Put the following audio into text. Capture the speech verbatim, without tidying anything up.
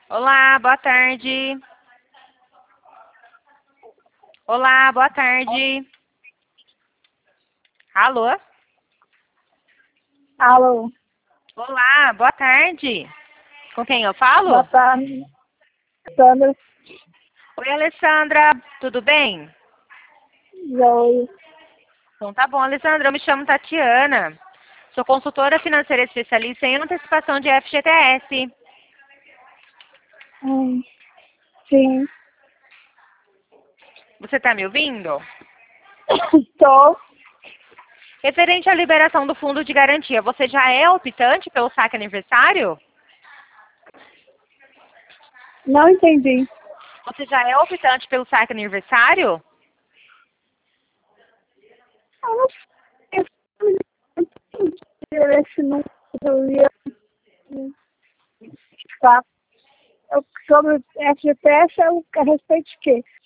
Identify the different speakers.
Speaker 1: Olá, boa tarde. Olá, boa tarde. Alô?
Speaker 2: Alô,
Speaker 1: Olá, boa tarde. Com quem eu
Speaker 2: boa
Speaker 1: falo?
Speaker 2: tarde, Sandra.
Speaker 1: Oi, Alessandra, tudo bem?
Speaker 2: Oi.
Speaker 1: Então tá bom, Alessandra, eu me chamo Tatiana. Sou consultora financeira especialista em antecipação de F G T S.
Speaker 2: Hum, sim,
Speaker 1: Você está me ouvindo?
Speaker 2: estou.
Speaker 1: Referente à liberação do fundo de garantia, você já é optante pelo saque aniversário?
Speaker 2: Não entendi.
Speaker 1: Você já é optante pelo saque aniversário?
Speaker 2: Eu não sei se não eu ia falar. Eu- Sobre F G T S, é o- a respeito de quê?